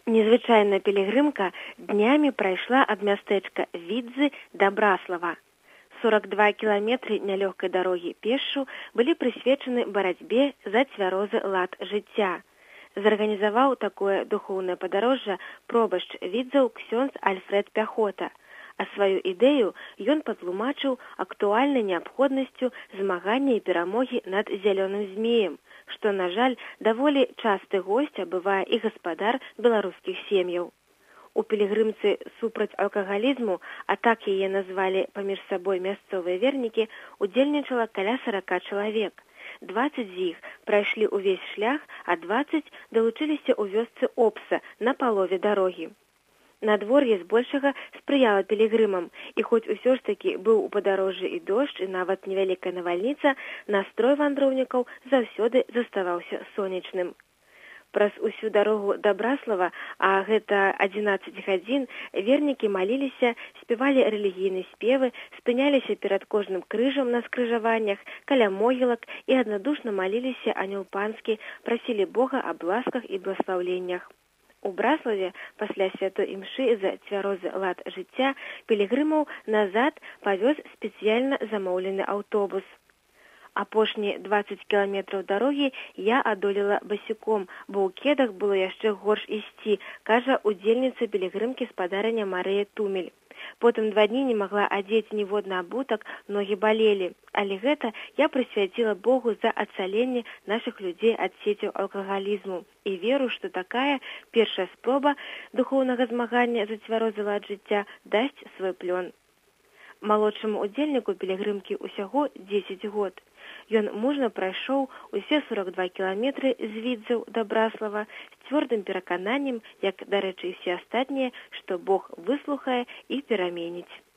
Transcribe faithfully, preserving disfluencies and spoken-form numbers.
Незвычайная пілігрымка днямі прайшла ад мястэчка Відзы да Браслава. сорок два кіламетры нялёгкай дарогі пешшу былі прысвечаны барацьбе за цвярозы лад жыцця. Зарганізаваў такое духоўнае падарожжа пробашч Відзаў ксёндз Альфред Пяхота, а сваю ідэю ён патлумачыў актуальнай неабходнасцю змагання і перамогі над зялёным змеем, што, на жаль, даволі часты госця бывае і гаспадар беларускіх сем'яў. У пілігрымцы супраць алкагалізму, а так яе назвалі паміж сабой мясцовыя вернікі, удзельнічала каля сарака чалавек. дваццаць з іх прайшлі ўвесь шлях, а дваццаць далучыліся ў вёсцы Опса на палове дарогі. Надвор'е збольшага спрыяла пілігрымам, і хоць усё ж такі быў у падарожжы і дождж, і нават невялікая навальніца, настрой вандроўнікаў заўсёды заставаўся сонечным. Праз усю дарогу да Браслава, а гэта адзінаццаць гадзін, вернікі маліліся, спявалі рэлігійныя спевы, спыняліся перад кожным крыжам на скрыжаваннях, каля могілак і аднадушна маліліся анёл панскі, прасілі Бога аб ласках і бласлаўленнях. У Браславе пасля святой імшы за цвярозы лад жыцця пілігрымаў назад павёз спецыяльна замоўлены аўтобус. Апошнія дваццаць кіламетраў дарогі я адолела басіком, бо ў кедах было яшчэ горш ісці, кажа удзельніца пілігрымкі спадарыня Марыя Тумель. Потым два дні не магла адзець ніводны абутак, ногі балелі. Але гэта я прысвяціла Богу за ацаленне нашых людзей ад сецяў алкагалізму. І веру, што такая першая спроба духоўнага змагання за цвярозы лад жыцця дасць свой плён. Малодшаму удзельніку пілігрымкі ўсяго дзесяць год. Ён мужна прайшоў усе сорок два кіламетры з Відзаў да Браслава з цвёрдым перакананнем, як, дарэчы, і все астатнія, што Бог выслухае і пераменіць.